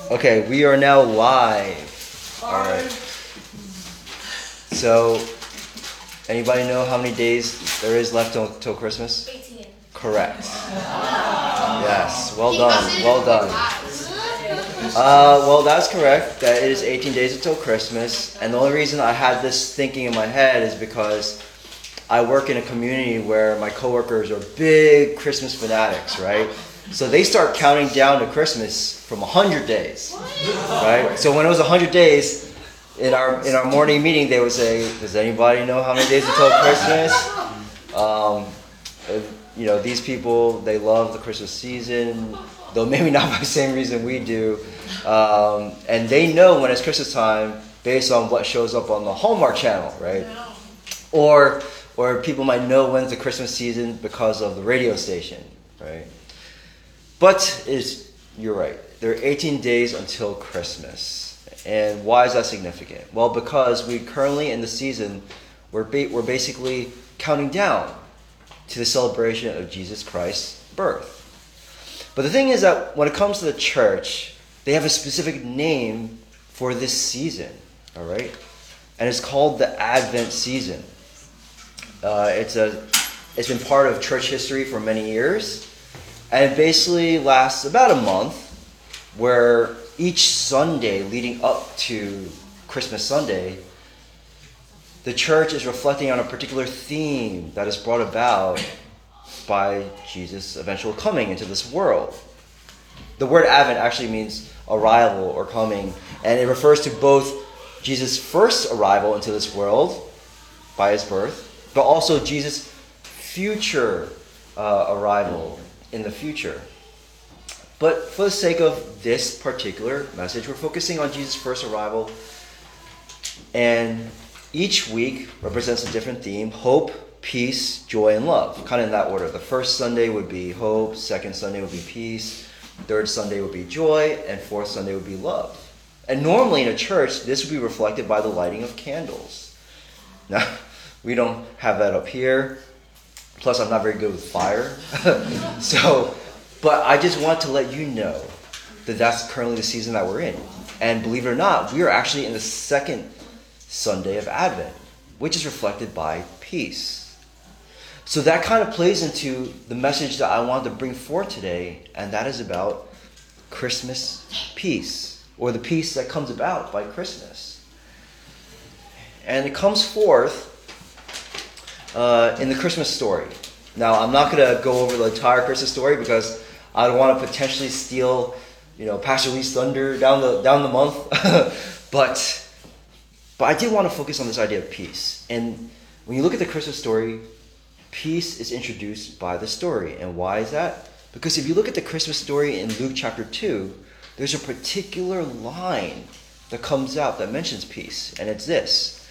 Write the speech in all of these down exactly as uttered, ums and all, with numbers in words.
Okay, we are now live. All right. So, anybody know how many days there is left till, till Christmas? eighteen. Correct. Yes. Well done. Well done. Uh, well, that's correct. That it is eighteen days until Christmas. And the only reason I had this thinking in my head is because I work in a community where my coworkers are big Christmas fanatics, right? So they start counting down to Christmas from one hundred days, right? So when it was one hundred days, in our in our morning meeting, they would say, does anybody know how many days until Christmas? Um, you know, these people, they love the Christmas season, though maybe not for the same reason we do. Um, and they know when it's Christmas time based on what shows up on the Hallmark Channel, right? Or or people might know when's the Christmas season because of the radio station, right? But is you're right. There are eighteen days until Christmas. And why is that significant? Well, because we currently in the season, we're, ba- we're basically counting down to the celebration of Jesus Christ's birth. But the thing is that when it comes to the church, they have a specific name for this season, all right? And it's called the Advent season. Uh, it's a, it's been part of church history for many years. And it basically lasts about a month, where each Sunday leading up to Christmas Sunday, the church is reflecting on a particular theme that is brought about by Jesus' eventual coming into this world. The word Advent actually means arrival or coming, and it refers to both Jesus' first arrival into this world by his birth, but also Jesus' future uh, arrival in the future. But for the sake of this particular message, we're focusing on Jesus' first arrival. And each week represents a different theme: hope, peace, joy, and love. Kind of in that order. The first Sunday would be hope, second Sunday would be peace, third Sunday would be joy, and fourth Sunday would be love. And normally in a church, this would be reflected by the lighting of candles. Now, we don't have that up here. Plus, I'm not very good with fire. so, but I just want to let you know that that's currently the season that we're in. And believe it or not, we are actually in the second Sunday of Advent, which is reflected by peace. So that kind of plays into the message that I wanted to bring forth today, and that is about Christmas peace, or the peace that comes about by Christmas. And it comes forth Uh, in the Christmas story. Now, I'm not going to go over the entire Christmas story because I don't want to potentially steal, you know, Pastor Lee's thunder down the down the month. but but I did want to focus on this idea of peace. And when you look at the Christmas story, peace is introduced by the story. And why is that? Because if you look at the Christmas story in Luke chapter two, there's a particular line that comes out that mentions peace, and it's this.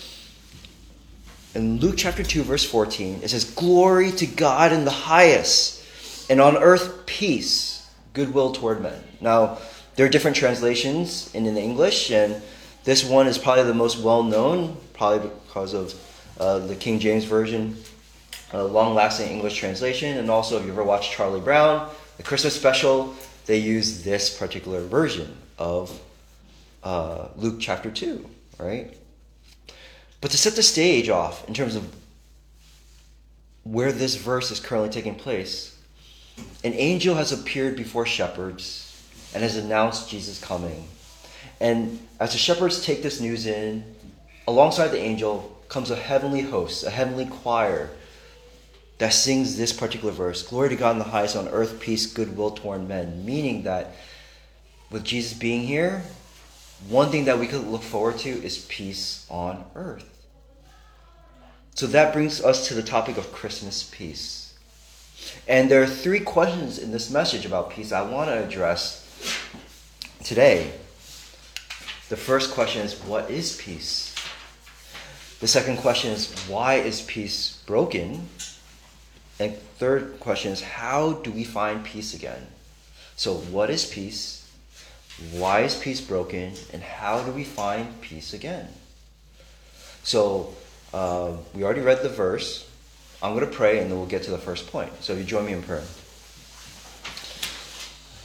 In Luke chapter two, verse fourteen, it says, "Glory to God in the highest, and on earth peace, goodwill toward men." Now, there are different translations in, in English, and this one is probably the most well-known, probably because of uh, the King James Version, a long-lasting English translation. And also, if you ever watched Charlie Brown, the Christmas special, they use this particular version of uh, Luke chapter two, right? But to set the stage off in terms of where this verse is currently taking place, an angel has appeared before shepherds and has announced Jesus' coming. And as the shepherds take this news in, alongside the angel comes a heavenly host, a heavenly choir that sings this particular verse: "Glory to God in the highest, on earth peace, goodwill toward men." Meaning that with Jesus being here, one thing that we could look forward to is peace on earth. So that brings us to the topic of Christmas peace. And there are three questions in this message about peace I want to address today. The first question is, what is peace? The second question is, why is peace broken? And third question is, how do we find peace again? So what is peace? Why is peace broken? And how do we find peace again? So uh, we already read the verse. I'm going to pray and then we'll get to the first point. So you join me in prayer.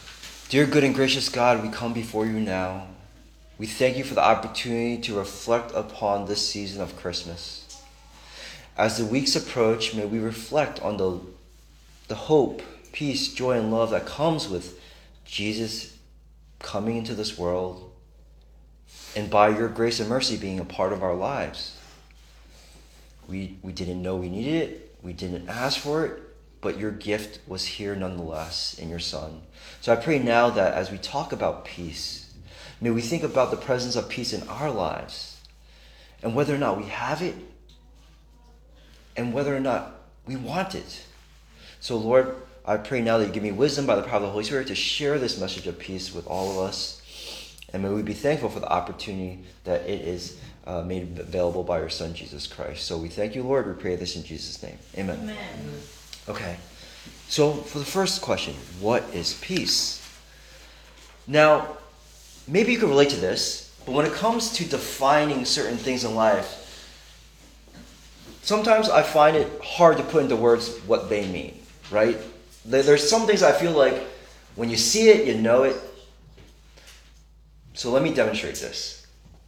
Dear good and gracious God, we come before you now. We thank you for the opportunity to reflect upon this season of Christmas. As the weeks approach, may we reflect on the, the hope, peace, joy, and love that comes with Jesus coming into this world, and by your grace and mercy being a part of our lives. We, we didn't know we needed it. We didn't ask for it. But your gift was here nonetheless in your Son. So I pray now that as we talk about peace, may we think about the presence of peace in our lives and whether or not we have it and whether or not we want it. So Lord, I pray now that you give me wisdom by the power of the Holy Spirit to share this message of peace with all of us. And may we be thankful for the opportunity that it is uh, made available by your Son, Jesus Christ. So we thank you, Lord. We pray this in Jesus' name. Amen. Amen. Okay, so for the first question, what is peace? Now, maybe you can relate to this, but when it comes to defining certain things in life, sometimes I find it hard to put into words what they mean, right? There's some things I feel like when you see it, you know it. So let me demonstrate this.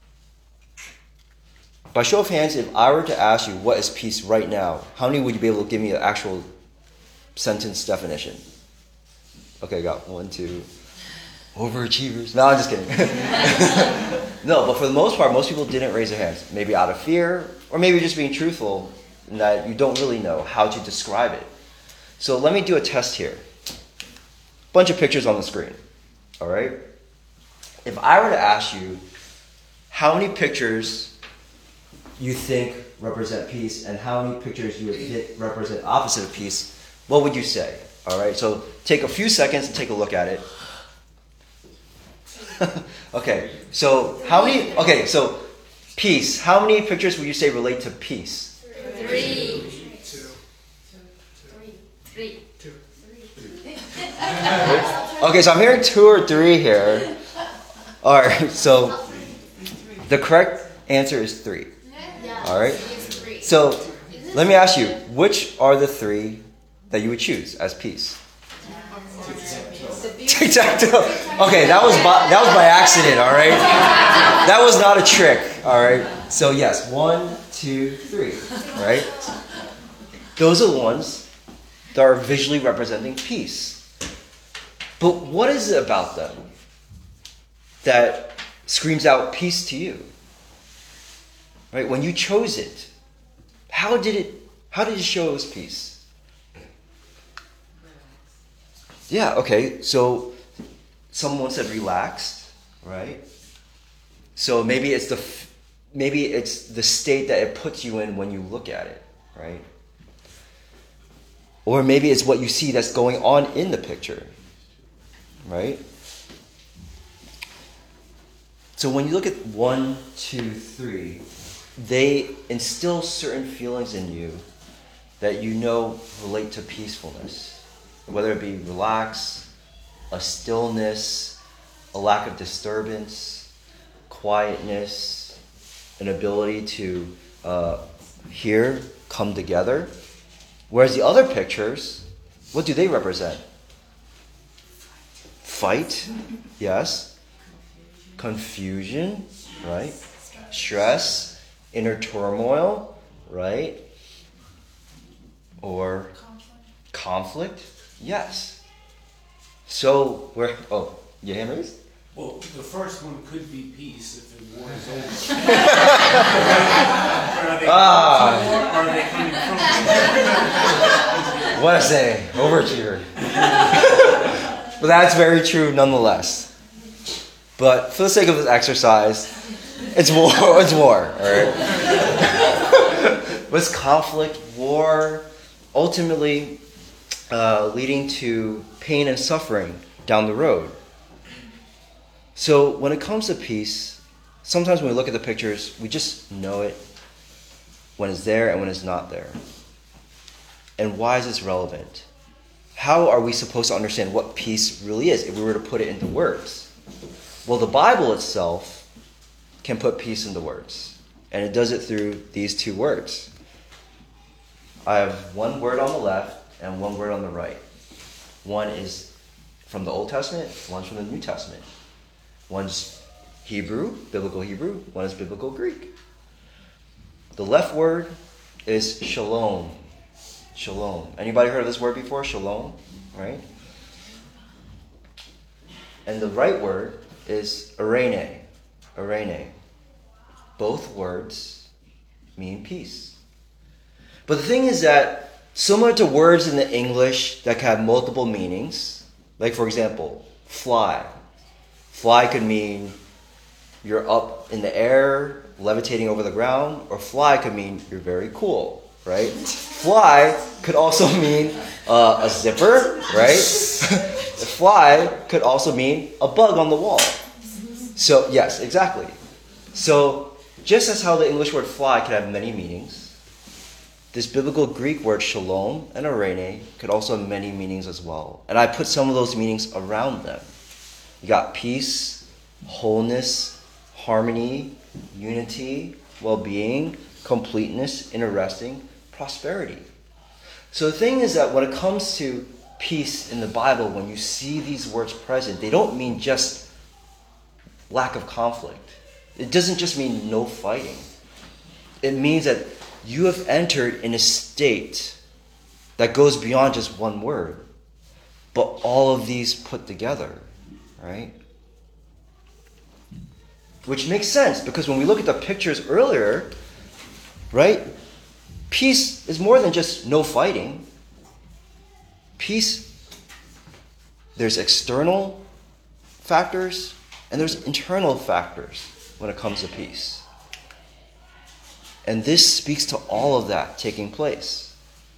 By show of hands, if I were to ask you what is peace right now, how many would you be able to give me an actual sentence definition? Okay, I got one, two. Overachievers. No, I'm just kidding. No, but for the most part, most people didn't raise their hands. Maybe out of fear, or maybe just being truthful in that you don't really know how to describe it. So let me do a test here. Bunch of pictures on the screen. All right? If I were to ask you how many pictures you think represent peace and how many pictures you would think represent opposite of peace, what would you say? All right, so take a few seconds and take a look at it. Okay, so how many, okay, so peace. How many pictures would you say relate to peace? Three. Two. Three. Two. Okay, so I'm hearing two or three here. All right, so the correct answer is three. All right, so let me ask you, which are the three that you would choose as peace? Tic-tac-toe. Okay, that was by, that was by accident, all right? That was not a trick, all right? So yes, one, two, three, right? Those are the ones that are visually representing peace. But what is it about them that screams out peace to you? Right? When you chose it, how did it how did it show us peace? Yeah, okay, so someone said relaxed, right? So maybe it's the maybe it's the state that it puts you in when you look at it, right? Or maybe it's what you see that's going on in the picture, right? So when you look at one, two, three, they instill certain feelings in you that you know relate to peacefulness. Whether it be relax, a stillness, a lack of disturbance, quietness, an ability to uh, hear, come together. Whereas the other pictures, what do they represent? Fight, yes. Confusion, right? Stress, inner turmoil, right? Or conflict, yes. So we're oh, your hand raised? Well, the first one could be peace if the war is over. Are they Ah. or are they coming from? What I say, overachiever. But that's very true nonetheless. But for the sake of this exercise, it's war. It's war. All right. What's conflict, war, ultimately uh, leading to pain and suffering down the road. So when it comes to peace, sometimes when we look at the pictures, we just know it when it's there and when it's not there. And why is this relevant? How are we supposed to understand what peace really is if we were to put it into words? Well, the Bible itself can put peace into words. And it does it through these two words. I have one word on the left and one word on the right. One is from the Old Testament, one's from the New Testament. One's Hebrew, biblical Hebrew, one is biblical Greek. The left word is shalom. Shalom. Anybody heard of this word before? Shalom, right? And the right word is eirene. Eirene. Both words mean peace. But the thing is that similar to words in the English that can have multiple meanings, like for example, fly. Fly could mean you're up in the air, levitating over the ground, or fly could mean you're very cool, right? Fly could also mean uh, a zipper, right? Fly could also mean a bug on the wall. So, yes, exactly. So, just as how the English word fly could have many meanings, this biblical Greek word shalom and eirene could also have many meanings as well. And I put some of those meanings around them. You got peace, wholeness, harmony, unity, well-being, completeness, inner resting, prosperity. So the thing is that when it comes to peace in the Bible, when you see these words present, they don't mean just lack of conflict. It doesn't just mean no fighting. It means that you have entered in a state that goes beyond just one word, but all of these put together, right? Which makes sense, because when we look at the pictures earlier, right, peace is more than just no fighting. Peace, there's external factors and there's internal factors when it comes to peace. And this speaks to all of that taking place.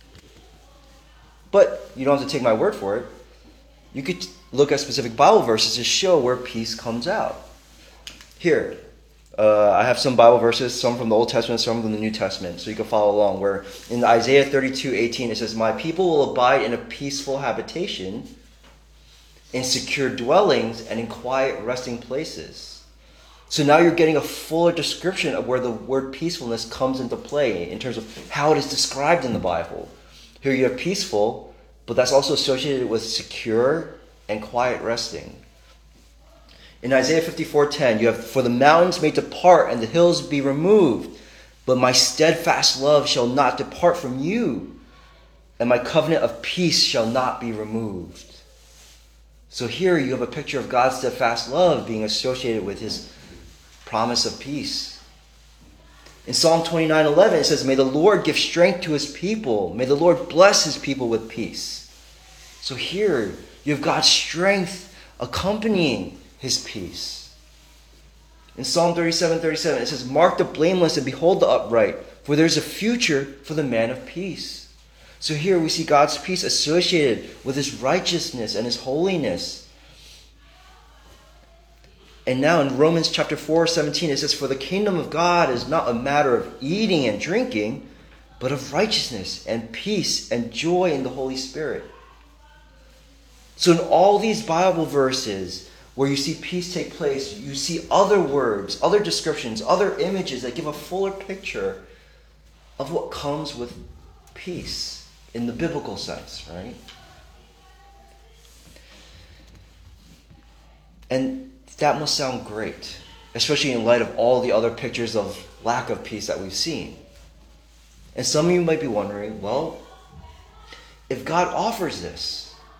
But you don't have to take my word for it. You could look at specific Bible verses to show where peace comes out. Here, uh, I have some Bible verses, some from the Old Testament, some from the New Testament, so you can follow along. Where in Isaiah thirty-two eighteen it says, "My people will abide in a peaceful habitation, in secure dwellings, and in quiet resting places." So now you're getting a fuller description of where the word peacefulness comes into play in terms of how it is described in the Bible. Here you have peaceful, but that's also associated with secure and quiet resting. In Isaiah fifty-four ten, you have, "For the mountains may depart and the hills be removed, but my steadfast love shall not depart from you, and my covenant of peace shall not be removed." So here you have a picture of God's steadfast love being associated with his promise of peace. In Psalm twenty-nine eleven it says, "May the Lord give strength to his people. May the Lord bless his people with peace." So here you have God's strength accompanying his peace. In Psalm thirty-seven thirty-seven it says, "Mark the blameless and behold the upright, for there's a future for the man of peace." So here we see God's peace associated with his righteousness and his holiness. And now in Romans chapter four seventeen it says, "For the kingdom of God is not a matter of eating and drinking, but of righteousness and peace and joy in the Holy Spirit." So in all these Bible verses where you see peace take place, you see other words, other descriptions, other images that give a fuller picture of what comes with peace in the biblical sense, right? And that must sound great, especially in light of all the other pictures of lack of peace that we've seen. And some of you might be wondering, well, if God offers this,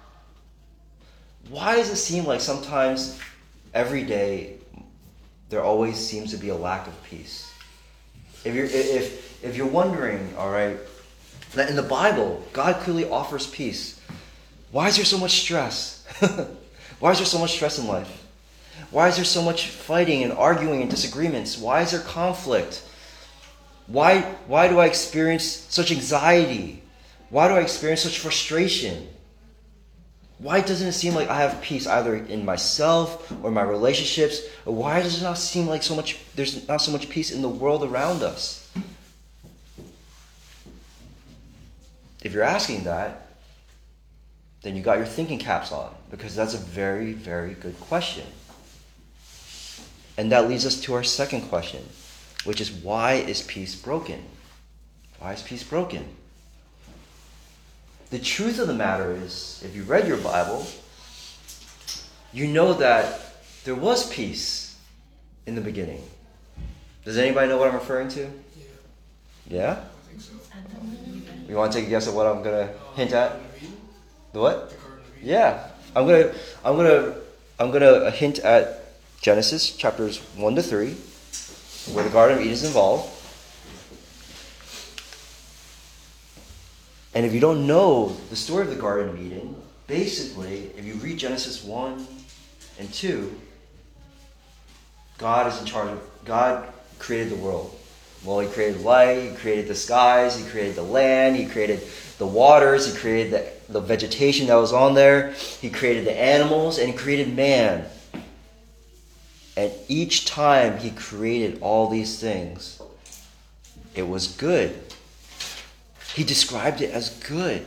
why does it seem like sometimes every day there always seems to be a lack of peace? If you're if if you're wondering, all right, that in the Bible God clearly offers peace, why is there so much stress? Why is there so much stress in life? Why is there so much fighting and arguing and disagreements? Why is there conflict? Why why do I experience such anxiety? Why do I experience such frustration? Why doesn't it seem like I have peace either in myself or my relationships? Or why does it not seem like so much there's not so much peace in the world around us? If you're asking that, then you got your thinking caps on, because that's a very, very good question. And that leads us to our second question, which is, why is peace broken? Why is peace broken? The truth of the matter is, if you read your Bible, you know that there was peace in the beginning. Does anybody know what I'm referring to? Yeah. Yeah? I think so. You want to take a guess at what I'm going to hint at? The what? The Garden of Eden. Yeah. I'm going to I'm going to I'm going to hint at Genesis chapters one to three, where the Garden of Eden is involved. And if you don't know the story of the Garden of Eden, basically, if you read Genesis one and two, God is in charge of, God created the world. Well, he created light, he created the skies, he created the land, he created the waters, he created the, the vegetation that was on there, he created the animals, and he created man. And each time he created all these things, it was good. He described it as good.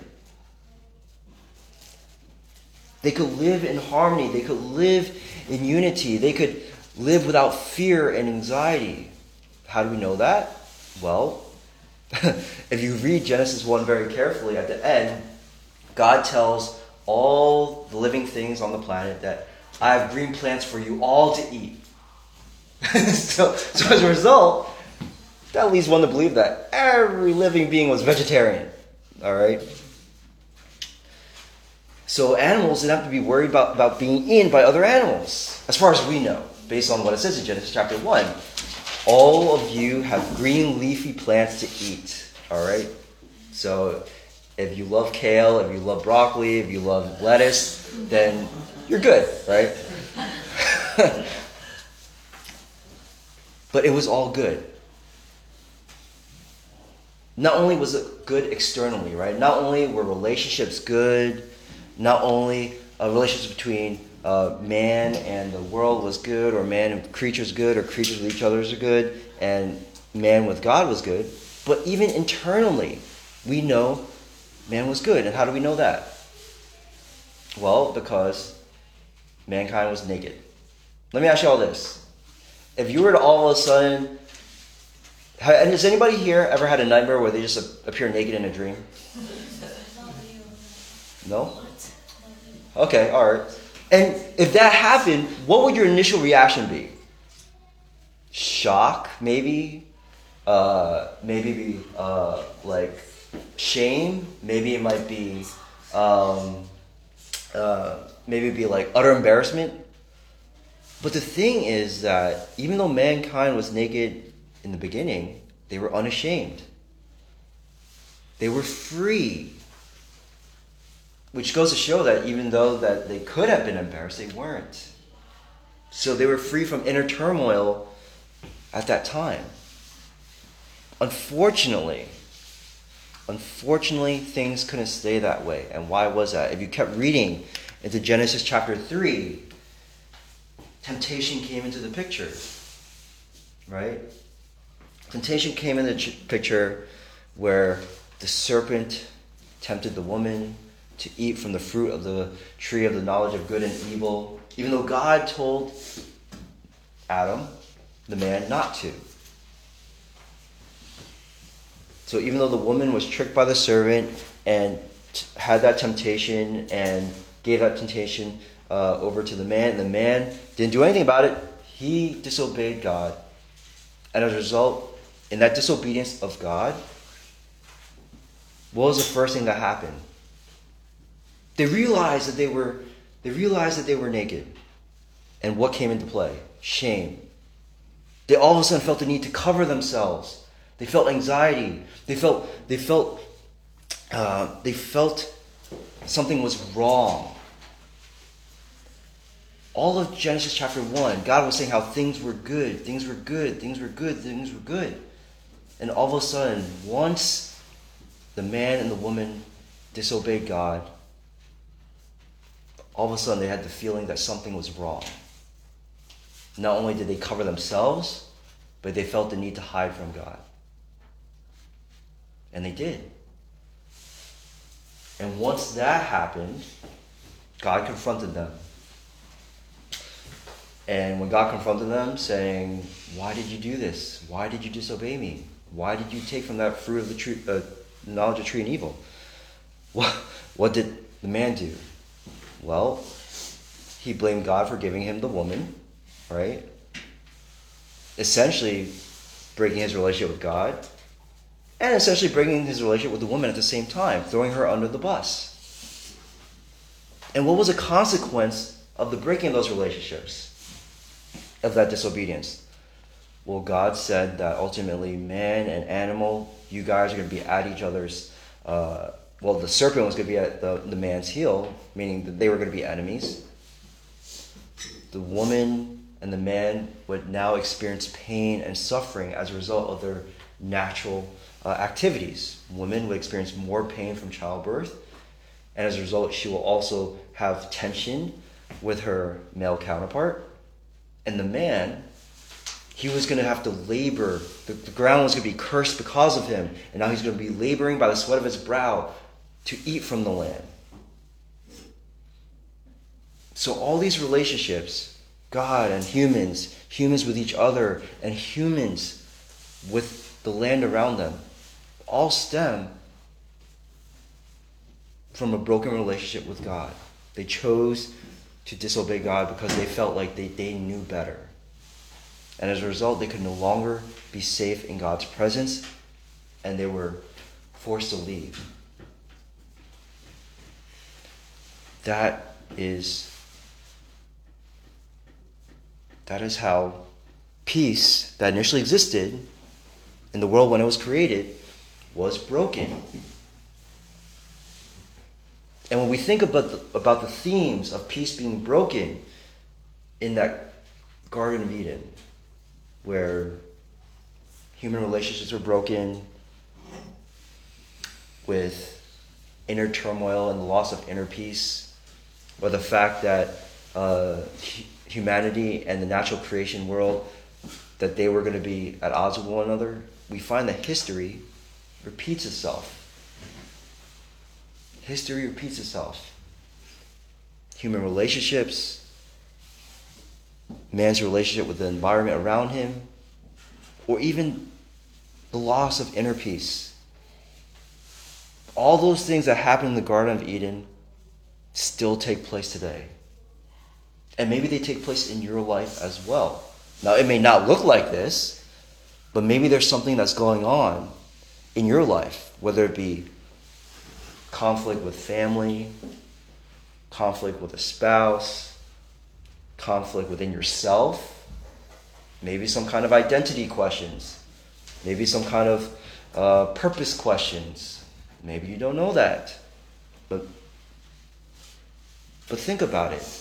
They could live in harmony. They could live in unity. They could live without fear and anxiety. How do we know that? Well, if you read Genesis one very carefully, at the end, God tells all the living things on the planet that I have green plants for you all to eat. so, so as a result, that leads one to believe that every living being was vegetarian. All right? So animals didn't have to be worried about, about being eaten by other animals, as far as we know, based on what it says in Genesis chapter one. All of you have green leafy plants to eat. All right? So if you love kale, if you love broccoli, if you love lettuce, then you're good, right? But it was all good. Not only was it good externally, right? Not only were relationships good, not only a relationship between uh, man and the world was good, or man and creatures good, or creatures with each other are good, and man with God was good, but even internally, we know man was good. And how do we know that? Well, because mankind was naked. Let me ask you all this. If you were to all of a sudden... And has anybody here ever had a nightmare where they just appear naked in a dream? No? Okay, alright. And if that happened, what would your initial reaction be? Shock, maybe? Uh, maybe be uh, like shame? Maybe it might be... Um, uh, maybe it'd be like utter embarrassment? But the thing is that even though mankind was naked in the beginning, they were unashamed. They were free. Which goes to show that even though that they could have been embarrassed, they weren't. So they were free from inner turmoil at that time. Unfortunately, unfortunately, things couldn't stay that way. And why was that? If you kept reading into Genesis chapter three, temptation came into the picture. Right? Temptation came in the ch- picture where the serpent tempted the woman to eat from the fruit of the tree of the knowledge of good and evil, even though God told Adam, the man, not to. So even though the woman was tricked by the serpent and t- had that temptation and gave that temptation uh, over to the man, and the man didn't do anything about it, he disobeyed God. And as a result, in that disobedience of God, what was the first thing that happened? They realized that they were they realized that they were naked. And what came into play? Shame. They all of a sudden felt the need to cover themselves. They felt anxiety. They felt they felt uh, they felt something was wrong. All of Genesis chapter one, God was saying how things were good, things were good, things were good, things were good. And all of a sudden, once the man and the woman disobeyed God, all of a sudden they had the feeling that something was wrong. Not only did they cover themselves, but they felt the need to hide from God. And they did. And once that happened, God confronted them. And when God confronted them, saying, "Why did you do this? Why did you disobey me? Why did you take from that fruit of the tree, uh, knowledge of tree and evil?" What, what did the man do? Well, he blamed God for giving him the woman, right? Essentially breaking his relationship with God, and essentially breaking his relationship with the woman at the same time, throwing her under the bus. And what was a consequence of the breaking of those relationships, of that disobedience? Well, God said that ultimately man and animal, you guys are going to be at each other's, uh, well, the serpent was going to be at the, the man's heel, meaning that they were going to be enemies. The woman and the man would now experience pain and suffering as a result of their natural uh, activities. Women would experience more pain from childbirth, and as a result, she will also have tension with her male counterpart. And the man, he was going to have to labor. The, the ground was going to be cursed because of him, and now he's going to be laboring by the sweat of his brow to eat from the land. So all these relationships, God and humans, humans with each other, and humans with the land around them, all stem from a broken relationship with God. They chose to disobey God because they felt like they, they knew better. And as a result, they could no longer be safe in God's presence, and they were forced to leave. That is, that is how peace that initially existed in the world when it was created was broken. And when we think about the, about the themes of peace being broken in that Garden of Eden, where human relationships were broken with inner turmoil and the loss of inner peace, or the fact that uh, humanity and the natural creation world, that they were going to be at odds with one another, we find that history repeats itself. History repeats itself. Human relationships, man's relationship with the environment around him, or even the loss of inner peace. All those things that happened in the Garden of Eden still take place today. And maybe they take place in your life as well. Now, it may not look like this, but maybe there's something that's going on in your life, whether it be conflict with family, conflict with a spouse, conflict within yourself, maybe some kind of identity questions, maybe some kind of uh, purpose questions. Maybe you don't know that, but but think about it.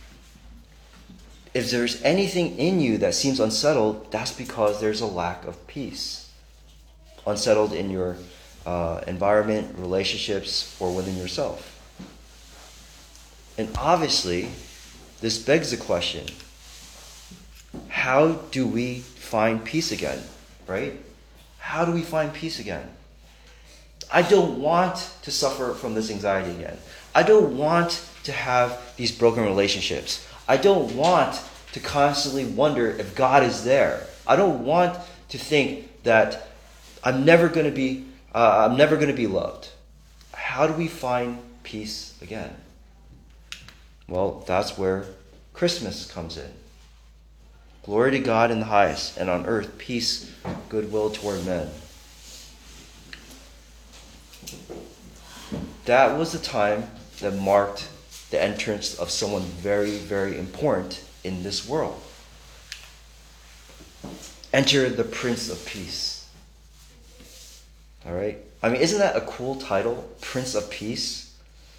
If there's anything in you that seems unsettled, that's because there's a lack of peace. Unsettled in your uh, environment, relationships, or within yourself. And obviously, this begs the question, how do we find peace again, right? How do we find peace again? I don't want to suffer from this anxiety again. I don't want to have these broken relationships. I don't want to constantly wonder if God is there. I don't want to think that I'm never going to be uh, I'm never going to be loved. How do we find peace again? Well, that's where Christmas comes in. Glory to God in the highest, and on earth peace, goodwill toward men. That was the time that marked the entrance of someone very, very important in this world. Enter the Prince of Peace. All right? I mean, isn't that a cool title? Prince of Peace?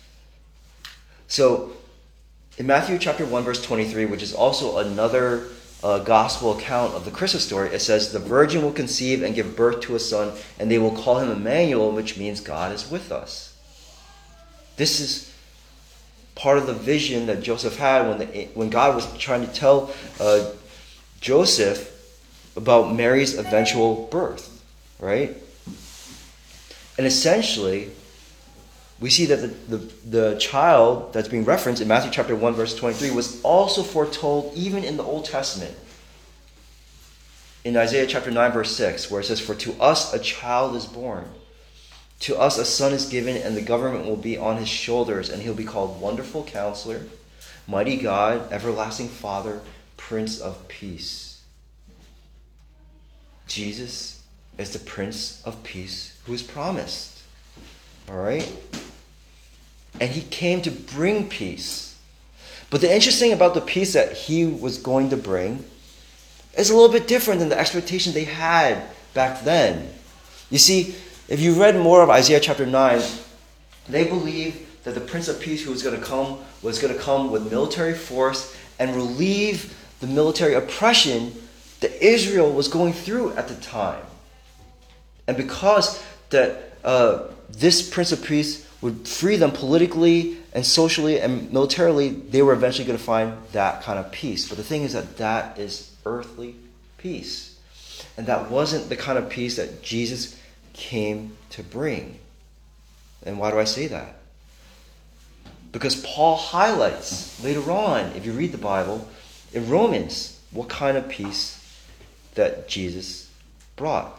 So, in Matthew chapter one, verse twenty-three, which is also another uh, gospel account of the Christmas story, it says, "The virgin will conceive and give birth to a son, and they will call him Emmanuel," which means God is with us. This is part of the vision that Joseph had when the, when God was trying to tell uh, Joseph about Mary's eventual birth, right? And essentially, we see that the, the, the child that's being referenced in Matthew chapter one, verse twenty-three, was also foretold even in the Old Testament. In Isaiah chapter nine, verse six, where it says, "For to us a child is born. To us a son is given, and the government will be on his shoulders, and he'll be called Wonderful Counselor, Mighty God, everlasting Father, Prince of Peace. Jesus is the Prince of Peace who is promised. All right? And he came to bring peace. But the interesting about the peace that he was going to bring is a little bit different than the expectation they had back then. You see, if you read more of Isaiah chapter nine, they believed that the Prince of Peace who was going to come was going to come with military force and relieve the military oppression that Israel was going through at the time. And because that uh, this Prince of Peace would free them politically and socially and militarily, they were eventually going to find that kind of peace. But the thing is that that is earthly peace. And that wasn't the kind of peace that Jesus came to bring. And why do I say that? Because Paul highlights later on, if you read the Bible, in Romans, what kind of peace that Jesus brought.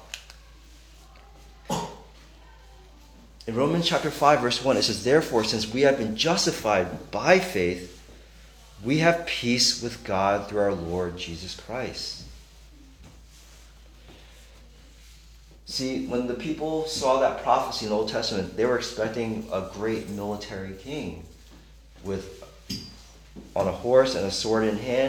In Romans chapter five, verse one, it says, "Therefore, since we have been justified by faith, we have peace with God through our Lord Jesus Christ." See, when the people saw that prophecy in the Old Testament, they were expecting a great military king with on a horse and a sword in hand,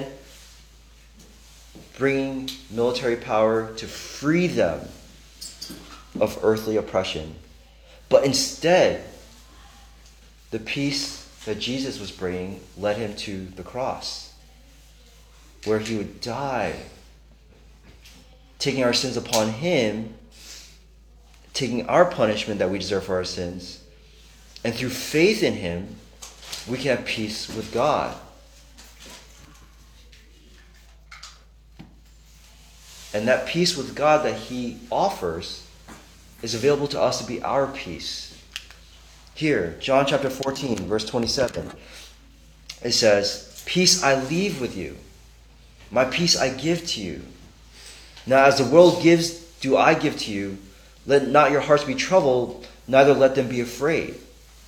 bringing military power to free them of earthly oppression. But instead, the peace that Jesus was bringing led him to the cross, where he would die, taking our sins upon him, taking our punishment that we deserve for our sins, and through faith in him, we can have peace with God. And that peace with God that he offers is available to us to be our peace. Here, John chapter fourteen, verse twenty-seven, it says, "Peace I leave with you, my peace I give to you. Now as the world gives, do I give to you. Let not your hearts be troubled, neither let them be afraid."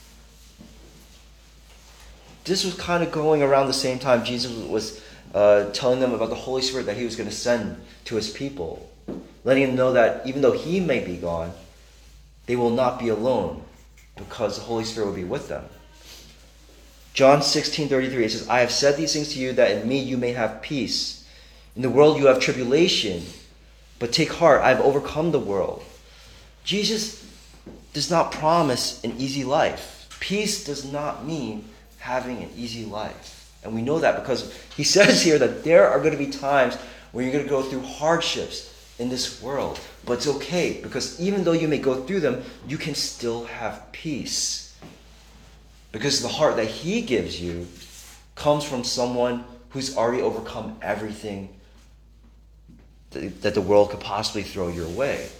This was kind of going around the same time Jesus was uh, telling them about the Holy Spirit that he was going to send to his people, letting them know that even though he may be gone, they will not be alone because the Holy Spirit will be with them. John sixteen thirty-three, it says, "I have said these things to you that in me you may have peace. In the world you have tribulation, but take heart, I have overcome the world." Jesus does not promise an easy life. Peace does not mean having an easy life. And we know that because he says here that there are going to be times where you're going to go through hardships in this world. But it's okay, because even though you may go through them, you can still have peace. Because the heart that he gives you comes from someone who's already overcome everything that, that the world could possibly throw your way.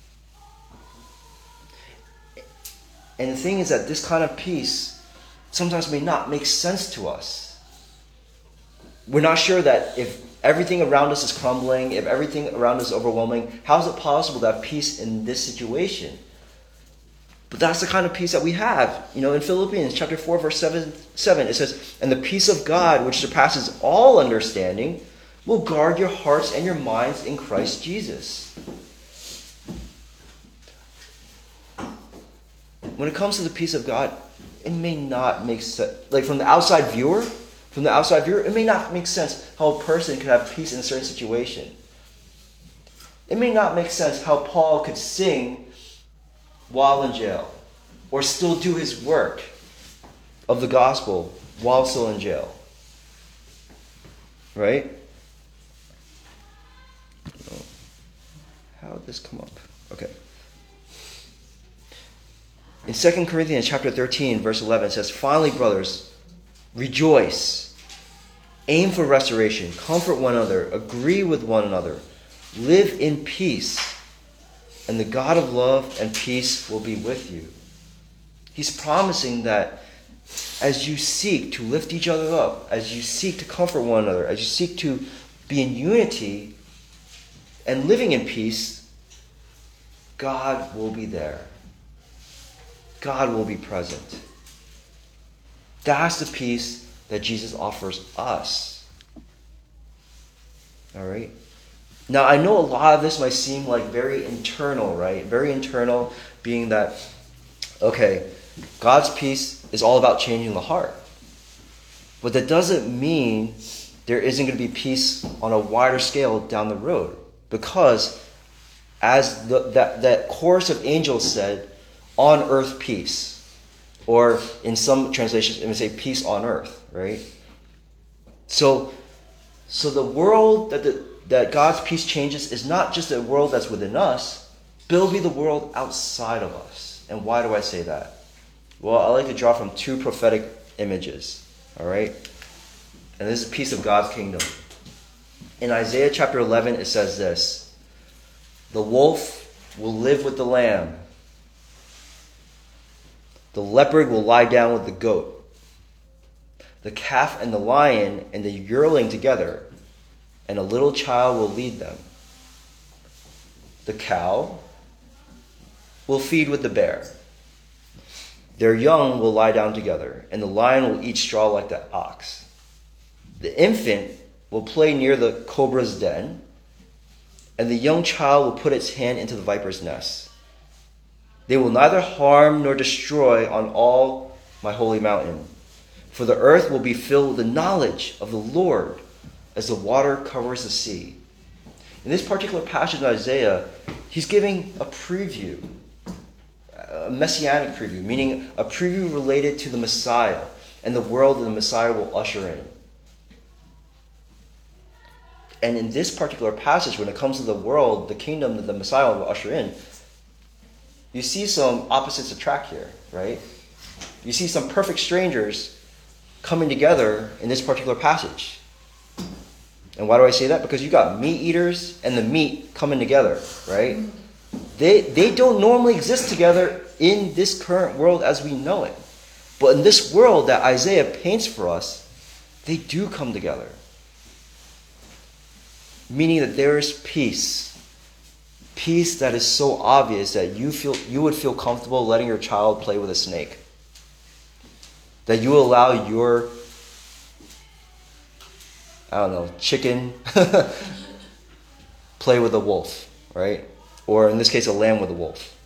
And the thing is that this kind of peace sometimes may not make sense to us. We're not sure that if everything around us is crumbling, if everything around us is overwhelming, how is it possible to have peace in this situation? But that's the kind of peace that we have. You know, in Philippians chapter four, verse seven, seven, it says, "And the peace of God, which surpasses all understanding, will guard your hearts and your minds in Christ Jesus." When it comes to the peace of God, it may not make sense. Like from the outside viewer, from the outside viewer, it may not make sense how a person could have peace in a certain situation. It may not make sense how Paul could sing while in jail, or still do his work of the gospel while still in jail. Right? How did this come up? Okay. In Second Corinthians chapter thirteen, verse eleven, it says, "Finally, brothers, rejoice, aim for restoration, comfort one another, agree with one another, live in peace, and the God of love and peace will be with you." He's promising that as you seek to lift each other up, as you seek to comfort one another, as you seek to be in unity and living in peace, God will be there. God will be present. That's the peace that Jesus offers us. All right? Now, I know a lot of this might seem like very internal, right? Very internal, being that, okay, God's peace is all about changing the heart. But that doesn't mean there isn't going to be peace on a wider scale down the road. Because, as the, that, that chorus of angels said, on earth peace. Or in some translations, it may say peace on earth, right? So, so the world that the, that God's peace changes is not just a world that's within us, but it'll be the world outside of us. And why do I say that? Well, I like to draw from two prophetic images, all right? And this is a piece of God's kingdom. In Isaiah chapter eleven, it says this: the wolf will live with the lamb. The leopard will lie down with the goat. The calf and the lion and the yearling together, and a little child will lead them. The cow will feed with the bear. Their young will lie down together, and the lion will eat straw like the ox. The infant will play near the cobra's den, and the young child will put its hand into the viper's nest. They will neither harm nor destroy on all my holy mountain, for the earth will be filled with the knowledge of the Lord as the water covers the sea. In this particular passage in Isaiah, he's giving a preview, a messianic preview, meaning a preview related to the Messiah and the world that the Messiah will usher in. And in this particular passage, when it comes to the world, the kingdom that the Messiah will usher in, you see some opposites attract here, right? You see some perfect strangers coming together in this particular passage. And why do I say that? Because you got meat eaters and the meat coming together, right? They, they don't normally exist together in this current world as we know it. But in this world that Isaiah paints for us, they do come together. Meaning that there is peace. Peace that is so obvious that you feel you would feel comfortable letting your child play with a snake. That you will allow your, I don't know, chicken play with a wolf, right? Or in this case, a lamb with a wolf.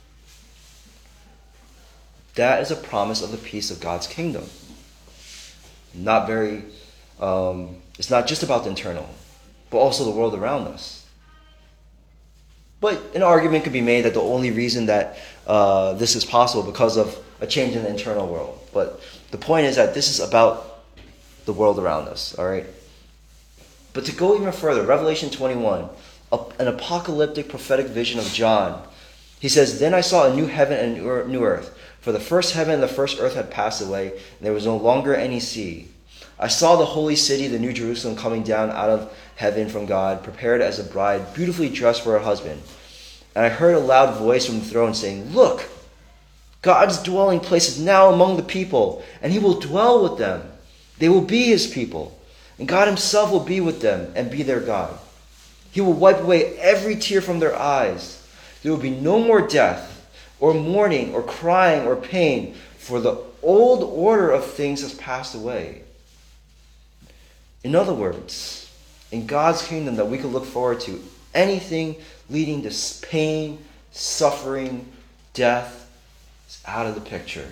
That is a promise of the peace of God's kingdom. Not very, um, it's not just about the internal, but also the world around us. But an argument could be made that the only reason that uh, this is possible because of a change in the internal world. But the point is that this is about the world around us, all right? But to go even further, Revelation twenty-one, a, an apocalyptic prophetic vision of John. He says, "Then I saw a new heaven and a new earth, for the first heaven and the first earth had passed away, and there was no longer any sea. I saw the holy city, the new Jerusalem, coming down out of heaven from God, prepared as a bride, beautifully dressed for her husband. And I heard a loud voice from the throne saying, 'Look, God's dwelling place is now among the people, and he will dwell with them. They will be his people, and God himself will be with them and be their God. He will wipe away every tear from their eyes. There will be no more death, or mourning, or crying, or pain, for the old order of things has passed away.'" In other words, in God's kingdom that we could look forward to, anything leading to pain, suffering, death is out of the picture.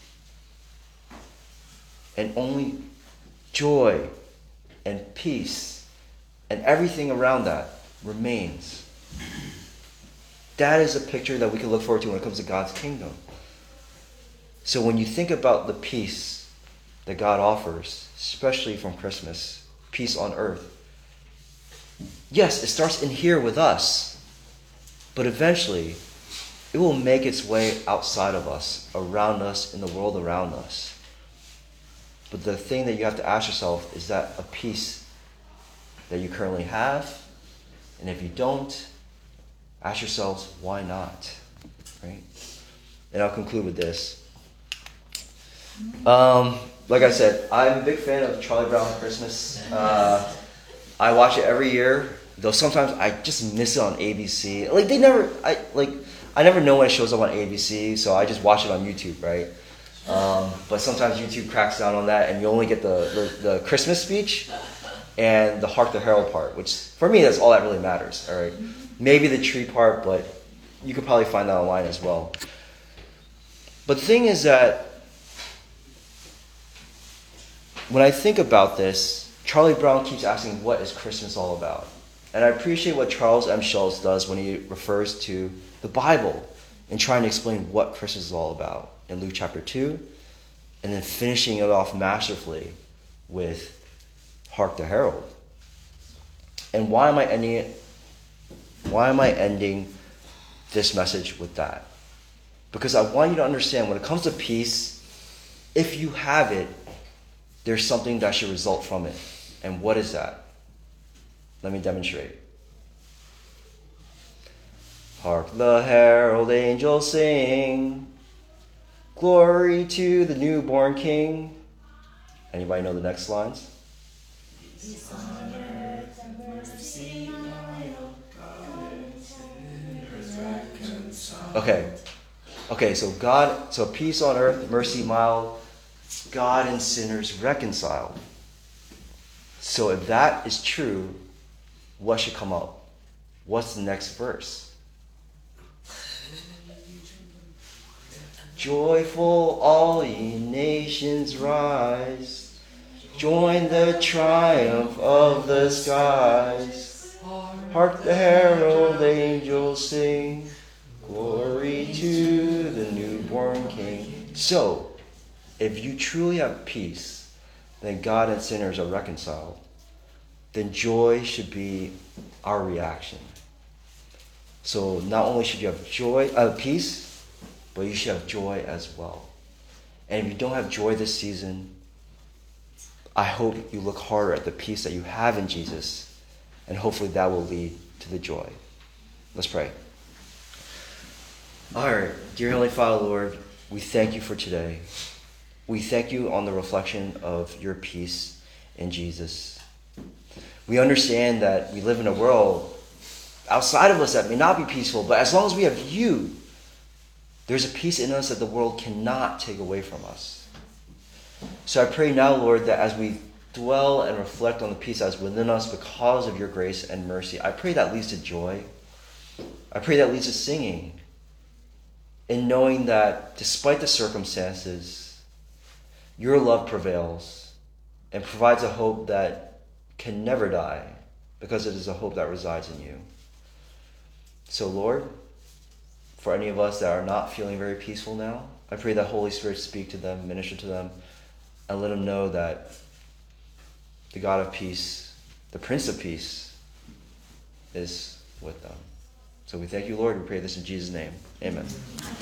And only joy and peace and everything around that remains. That is a picture that we can look forward to when it comes to God's kingdom. So when you think about the peace that God offers, especially from Christmas, peace on earth, yes, it starts in here with us, but eventually it will make its way outside of us, around us, in the world around us. But the thing that you have to ask yourself, is that a peace that you currently have? And if you don't, ask yourselves, why not? Right? And I'll conclude with this. Um, like I said, I'm a big fan of Charlie Brown Christmas. Uh, I watch it every year, though sometimes I just miss it on A B C. Like they never, I like, I never know when it shows up on A B C, so I just watch it on YouTube, right? Um, but sometimes YouTube cracks down on that, and you only get the, the, the Christmas speech and the Hark the Herald part, which for me, that's all that really matters. All right, maybe the tree part, but you could probably find that online as well. But the thing is that when I think about this, Charlie Brown keeps asking, what is Christmas all about? And I appreciate what Charles M. Schulz does when he refers to the Bible and trying to explain what Christmas is all about in Luke chapter two, and then finishing it off masterfully with Hark the Herald. And why am I ending it? Why am I ending this message with that? Because I want you to understand when it comes to peace, if you have it, there's something that should result from it. And what is that? Let me demonstrate. Hark the herald angels sing, glory to the newborn King. Anybody know the next lines? Peace on earth and mercy mild, God and sinners reconciled. Okay. Okay, so God, so peace on earth, mercy mild, God and sinners reconciled. So if that is true, what should come up? What's the next verse? Joyful all ye nations rise, join the triumph of the skies. Hark the herald angels sing, glory to the newborn King. So, if you truly have peace, then God and sinners are reconciled. Then joy should be our reaction. So not only should you have joy, uh, peace, but you should have joy as well. And if you don't have joy this season, I hope you look harder at the peace that you have in Jesus, and hopefully that will lead to the joy. Let's pray. All right, dear Heavenly Father, Lord, we thank you for today. We thank you on the reflection of your peace in Jesus. We understand that we live in a world outside of us that may not be peaceful, but as long as we have you, there's a peace in us that the world cannot take away from us. So I pray now, Lord, that as we dwell and reflect on the peace that is within us because of your grace and mercy, I pray that leads to joy. I pray that leads to singing, in knowing that despite the circumstances, your love prevails and provides a hope that can never die, because it is a hope that resides in you. So, Lord, for any of us that are not feeling very peaceful now, I pray that Holy Spirit speak to them, minister to them, and let them know that the God of peace, the Prince of Peace, is with them. So we thank you, Lord. We pray this in Jesus' name. Amen.